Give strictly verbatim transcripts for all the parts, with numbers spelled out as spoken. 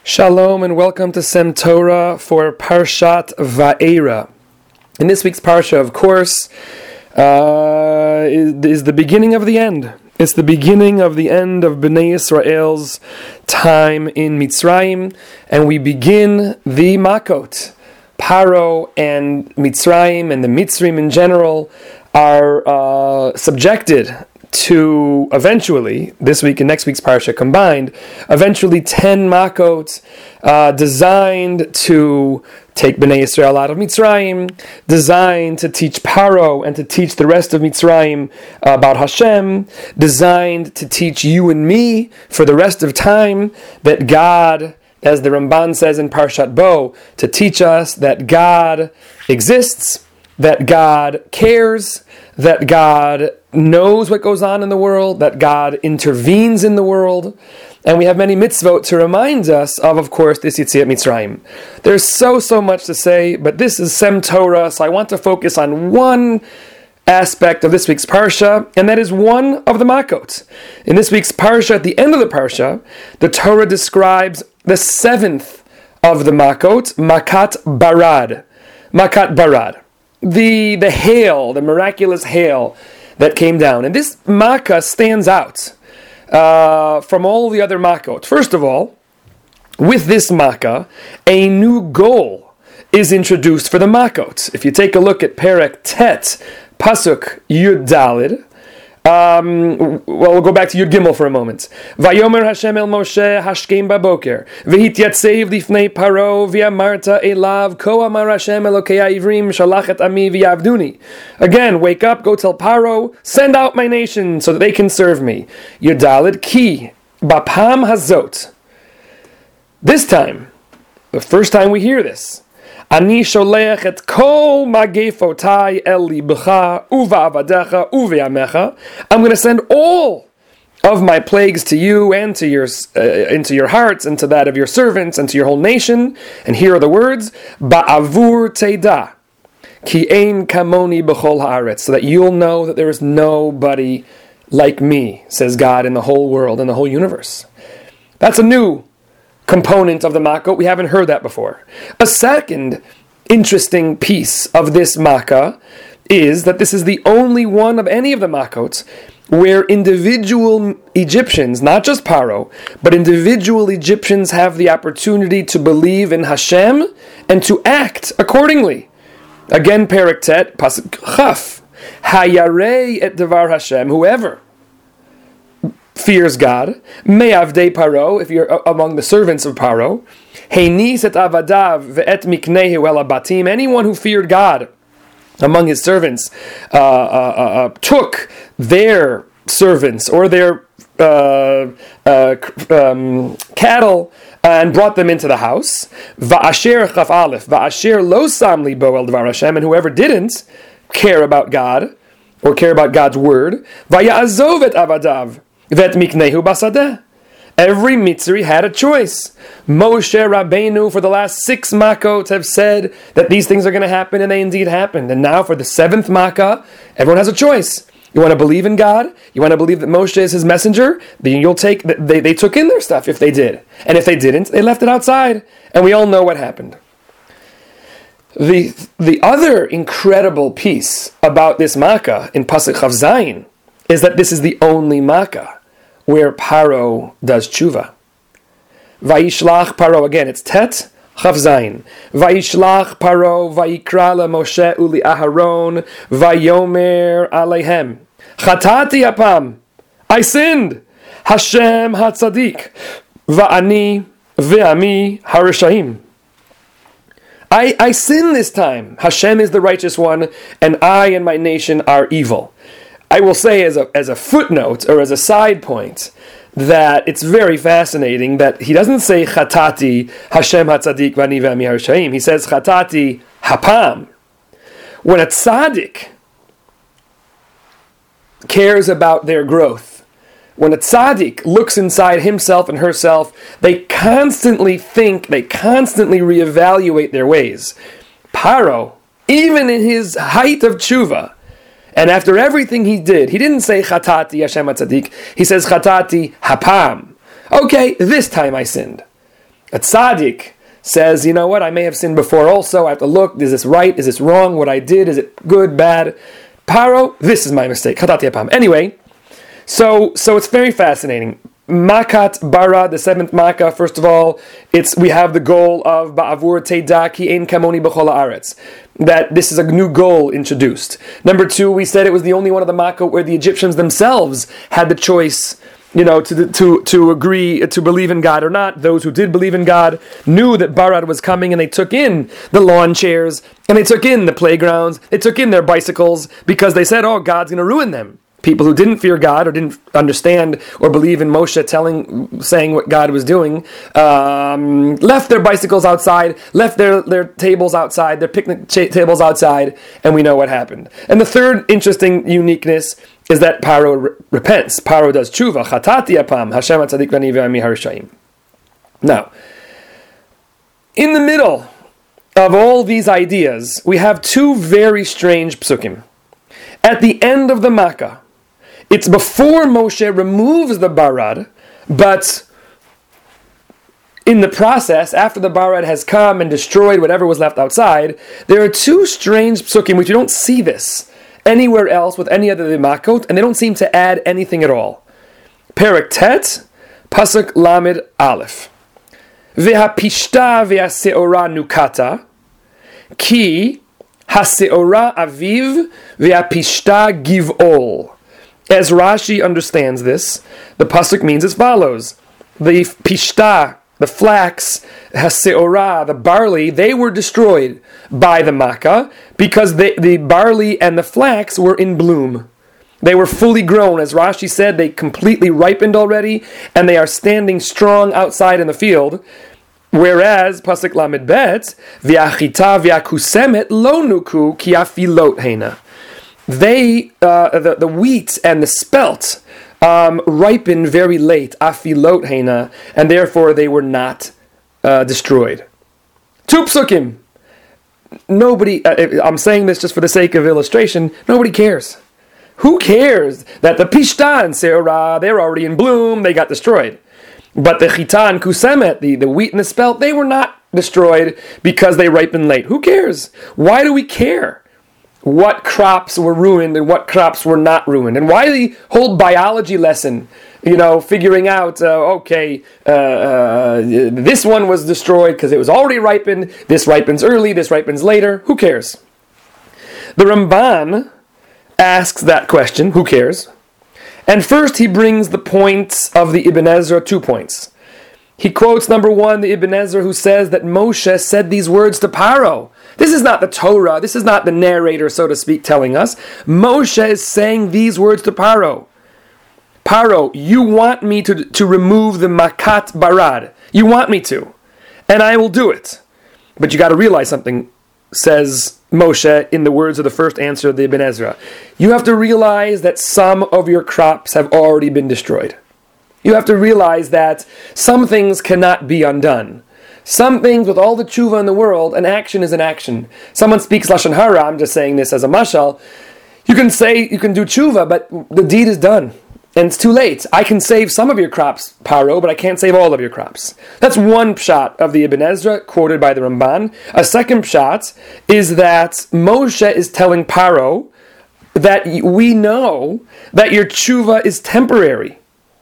Shalom and welcome to Sem Torah for Parshat Va'era. In this week's Parsha, of course, uh, is, is the beginning of the end. It's the beginning of the end of Bnei Yisrael's time in Mitzrayim, and we begin the Makot. Paro and Mitzrayim and the Mitzrim in general are uh, subjected to eventually, this week and next week's Parsha combined, eventually ten Makot uh, designed to take Bnei Yisrael out of Mitzrayim, designed to teach Paro and to teach the rest of Mitzrayim uh, about Hashem, designed to teach you and me for the rest of time that God, as the Ramban says in Parshat Bo, to teach us that God exists, that God cares, that God knows what goes on in the world, that God intervenes in the world, and we have many mitzvot to remind us of, of course, this Yetziat Mitzrayim. There's so, so much to say, but this is Sem Torah, so I want to focus on one aspect of this week's Parsha, and that is one of the Makot. In this week's Parsha, at the end of the Parsha, the Torah describes the seventh of the Makot, Makat Barad. Makat Barad. The, the hail, the miraculous hail that came down. And this Makkah stands out uh, from all the other Makot. First of all, with this Makkah, a new goal is introduced for the Makot. If you take a look at Perek Tet, Pasuk Yud Dalid, Um, well, we'll go back to Yud Gimel for a moment. Vayomer Hashem el Moshe hashkem baboker v'hityatzev lifnei Paro v'amarta elav ko amar Hashem Elokei ha'ivrim shalach et ami v'yavduni. Again, wake up, go tell Paro, send out my nation so that they can serve me. Yud Daled ki bapam hazot. This time, the first time we hear this, Ani sholeach et kol magefotai el libcha uva'avadecha uve'amecha. I'm going to send all of my plagues to you and to your uh, into your hearts and to that of your servants and to your whole nation. And here are the words: Ba'avur teda ki ein kamoni b'chol haaretz, so that you'll know that there is nobody like me, says God, in the whole world, in the whole universe. That's a new component of the Makkah. We haven't heard that before. A second interesting piece of this Makkah is that this is the only one of any of the Makkot where individual Egyptians, not just Paro, but individual Egyptians have the opportunity to believe in Hashem and to act accordingly. Again, Perek Tet, Pasuk Chaf, Hayarei et Devar Hashem, whoever fears God, me'avdei Paro, if you're among the servants of Paro, heinis et avadav ve'et miknehu el abatim, anyone who feared God among his servants uh, uh, uh, took their servants or their uh, uh, um, cattle and brought them into the house. Va'asher chaf aleph, va'asher lo samli bo el dvar Hashem, and whoever didn't care about God or care about God's word, va'ya'azov et avadav Vet miknehu basadeh. Every Mitzri had a choice. Moshe Rabbeinu, for the last six Makot, have said that these things are going to happen, and they indeed happened. And now for the seventh Makkah, everyone has a choice. You want to believe in God? You want to believe that Moshe is his messenger? Then you'll take. They, they took in their stuff if they did. And if they didn't, they left it outside. And we all know what happened. The, the other incredible piece about this Makkah in Pasuk Chav Zayin is that this is the only Makkah where Paro does tshuva. Vayishlach Paro, again, it's Tet, Chav Zayin. Vayishlach Paro, vayikra la Moshe uli Aharon, vayomer alehem. Chatati apam, I sinned. Hashem hatzadik, va'ani ve'ami harishayim. I, I sinned this time. Hashem is the righteous one, and I and my nation are evil. I will say as a as a footnote or as a side point that it's very fascinating that he doesn't say Chatati Hashem Hatzadik Vani V'Ami Harshaim. He says Chatati Hapam. When a tzaddik cares about their growth, when a tzaddik looks inside himself and herself, they constantly think, they constantly reevaluate their ways. Paro, even in his height of tshuva, and after everything he did, he didn't say Chatati Hashem HaTzadik. He says Chatati Hapam. Okay, this time I sinned. A tzaddik says, you know what, I may have sinned before also, I have to look, is this right, is this wrong, what I did, is it good, bad? Paro, this is my mistake. Anyway, so so it's very fascinating. Makat bara, the seventh makkah, first of all, it's we have the goal of ba'avur teida ki ein kamoni b'chol haaretz, that this is a new goal introduced. Number two, we said it was the only one of the makkah where the Egyptians themselves had the choice, you know, to to to agree to believe in God or not. Those who did believe in God knew that Barad was coming, and they took in the lawn chairs, and they took in the playgrounds, they took in their bicycles, because they said, oh, God's going to ruin them. People who didn't fear God or didn't understand or believe in Moshe telling, saying what God was doing, um, left their bicycles outside, left their, their tables outside, their picnic cha- tables outside, and we know what happened. And the third interesting uniqueness is that Paro re- repents. Paro does tshuva. Chatati apam, Hashem atzadik v'ani ve'ami harishayim. Now, in the middle of all these ideas, we have two very strange psukim. At the end of the Makkah, it's before Moshe removes the Barad, but in the process, after the Barad has come and destroyed whatever was left outside, there are two strange psukim which you don't see this anywhere else with any other Makot, and they don't seem to add anything at all. Perek Tet, Pasuk Lamed Aleph. Ve'hapishta ve'haseora nukata, ki haseora aviv ve'hapishta giv'ol. As Rashi understands this, the pasuk means as follows: the pishta, the flax, haseora, the barley, they were destroyed by the makkah because they, the barley and the flax were in bloom. They were fully grown. As Rashi said, they completely ripened already, and they are standing strong outside in the field. Whereas, pasuk lamed bet, v'achita v'akusemet lo nuku ki afilot heina. They, uh, the, the wheat and the spelt, um, ripen very late, afilot heina, and therefore they were not uh, destroyed. Two psukim. Nobody, uh, I'm saying this just for the sake of illustration, nobody cares. Who cares that the pishta and seorah, they're already in bloom, they got destroyed. But the chita and kusemet, the, the wheat and the spelt, they were not destroyed because they ripened late. Who cares? Why do we care what crops were ruined and what crops were not ruined? And why the whole biology lesson, you know, figuring out, uh, okay, uh, uh, this one was destroyed because it was already ripened, this ripens early, this ripens later. Who cares? The Ramban asks that question, who cares? And first he brings the points of the Ibn Ezra, two points. He quotes, number one, the Ibn Ezra, who says that Moshe said these words to Paro. This is not the Torah, this is not the narrator, so to speak, telling us. Moshe is saying these words to Paro. Paro, you want me to, to remove the Makat Barad. You want me to. And I will do it. But you got to realize something, says Moshe in the words of the first answer of the Ibn Ezra. You have to realize that some of your crops have already been destroyed. You have to realize that some things cannot be undone. Some things, with all the tshuva in the world, an action is an action. Someone speaks Lashon Hara, I'm just saying this as a mashal. You can say, you can do tshuva, but the deed is done. And it's too late. I can save some of your crops, Paro, but I can't save all of your crops. That's one pshat of the Ibn Ezra, quoted by the Ramban. A second pshat is that Moshe is telling Paro that we know that your tshuva is temporary.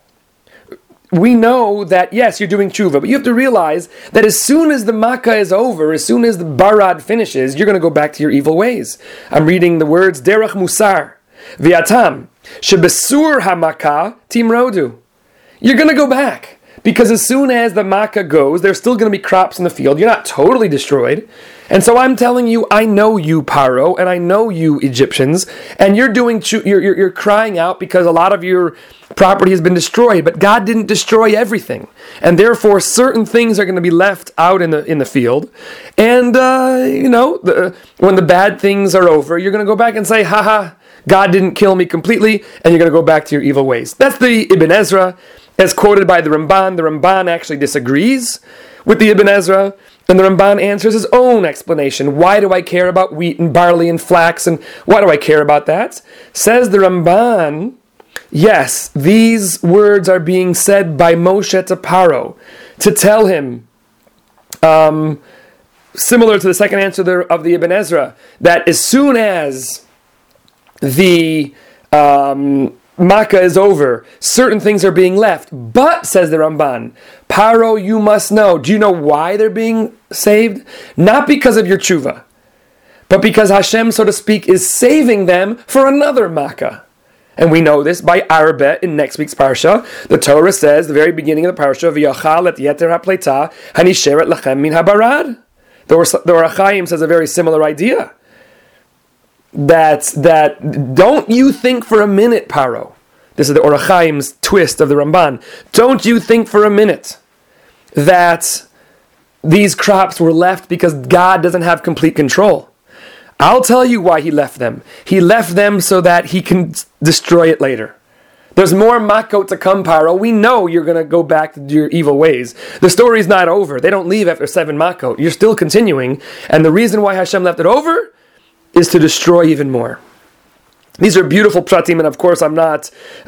We know that, yes, you're doing tshuva, but you have to realize that as soon as the makkah is over, as soon as the barad finishes, you're going to go back to your evil ways. I'm reading the words, derech musar, v'atam, shebesur hamakah timrodu. You're going to go back, because as soon as the makkah goes, there's still going to be crops in the field. You're not totally destroyed. And so I'm telling you, I know you, Paro, and I know you, Egyptians, and you're doing, you're, you're, you're crying out because a lot of your property has been destroyed, but God didn't destroy everything, and therefore certain things are going to be left out in the in the field. And uh, you know, the, when the bad things are over, you're going to go back and say, "Ha ha, God didn't kill me completely," and you're going to go back to your evil ways. That's the Ibn Ezra, as quoted by the Ramban. The Ramban actually disagrees with the Ibn Ezra. And the Ramban answers his own explanation. Why do I care about wheat and barley and flax, and why do I care about that? Says the Ramban, yes, these words are being said by Moshe to Paro to tell him Um, similar to the second answer there of the Ibn Ezra, that as soon as the um, Makkah is over, certain things are being left. But, says the Ramban, Paro, you must know. Do you know why they're being saved? Not because of your tshuva, but because Hashem, so to speak, is saving them for another Makkah. And we know this by Arbet in next week's Parsha. The Torah says, the very beginning of the Parsha, V'yachal et yeter ha'pleita hanisheret lachem min habarad. The Orach Chaim says a very similar idea. That, that don't you think for a minute, Paro. This is the Orach Chaim's twist of the Ramban. Don't you think for a minute that these crops were left because God doesn't have complete control. I'll tell you why he left them. He left them so that he can destroy it later. There's more Makot to come, Paro. We know you're going to go back to your evil ways. The story's not over. They don't leave after seven Makot. You're still continuing. And the reason why Hashem left it over is to destroy even more. These are beautiful pshatim, and of course I'm not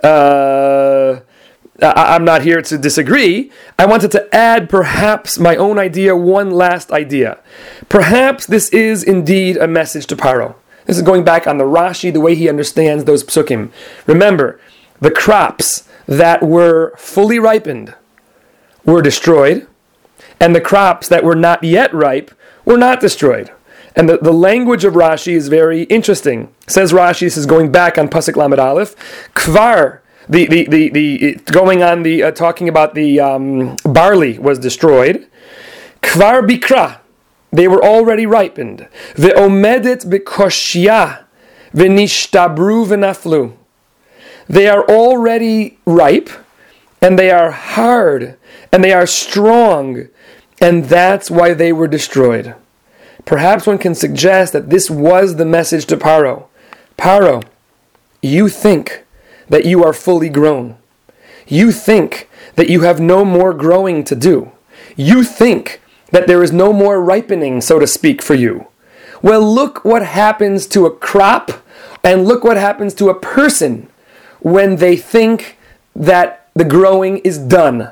uh, I'm not here to disagree. I wanted to add perhaps my own idea, one last idea. Perhaps this is indeed a message to Paro. This is going back on the Rashi, the way he understands those psukim. Remember, the crops that were fully ripened were destroyed, and the crops that were not yet ripe were not destroyed. And the, the language of Rashi is very interesting. Says Rashi, this is going back on Pasuk Lamed Aleph, Kvar, the, the, the, the going on the, uh, talking about the um, barley was destroyed. Kvar bikra, they were already ripened. Ve'omedet bekoshya, ve'nishtabru ve'naflu. They are already ripe, and they are hard, and they are strong, and that's why they were destroyed. Perhaps one can suggest that this was the message to Paro. Paro, you think that you are fully grown. You think that you have no more growing to do. You think that there is no more ripening, so to speak, for you. Well, look what happens to a crop, and look what happens to a person when they think that the growing is done.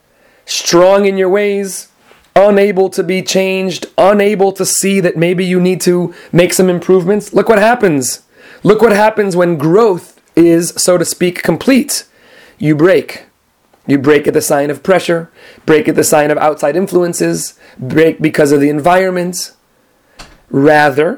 Strong in your ways, unable to be changed, unable to see that maybe you need to make some improvements. Look what happens. Look what happens when growth is, so to speak, complete. You break. You break at the sign of pressure, break at the sign of outside influences, break because of the environment. Rather,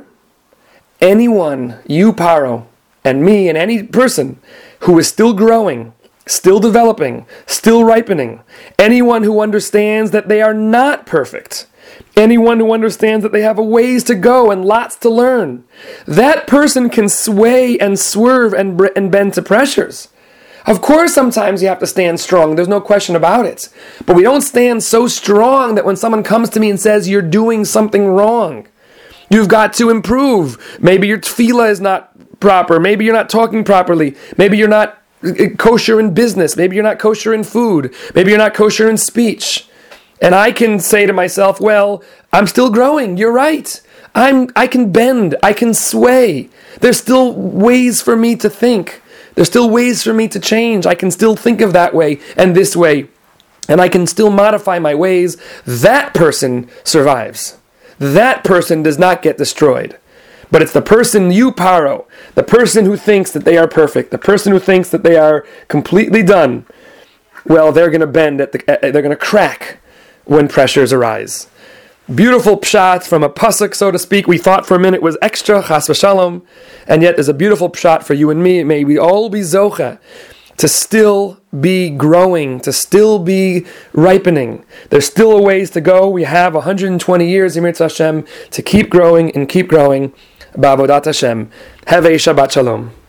anyone, you Paro, and me, and any person who is still growing, still developing, still ripening, anyone who understands that they are not perfect, anyone who understands that they have a ways to go and lots to learn, that person can sway and swerve and, and bend to pressures. Of course, sometimes you have to stand strong. There's no question about it. But we don't stand so strong that when someone comes to me and says, you're doing something wrong, you've got to improve. Maybe your tefillah is not proper. Maybe you're not talking properly. Maybe you're not kosher in business. Maybe you're not kosher in food. Maybe you're not kosher in speech. And I can say to myself, well, I'm still growing. You're right. I'm, I can bend. I can sway. There's still ways for me to think. There's still ways for me to change. I can still think of that way and this way. And I can still modify my ways. That person survives. That person does not get destroyed. But it's the person, you Paro, the person who thinks that they are perfect, the person who thinks that they are completely done, well, they're going to bend, at the, they're going to crack when pressures arise. Beautiful pshat from a pasuk, so to speak. We thought for a minute was extra, chas v'shalom, and yet there's a beautiful pshat for you and me. May we all be zocha to still be growing, to still be ripening. There's still a ways to go. We have one hundred twenty years, Yimir Hashem, to keep growing and keep growing. Ba'avodat Hashem. Have a Shabbat Shalom.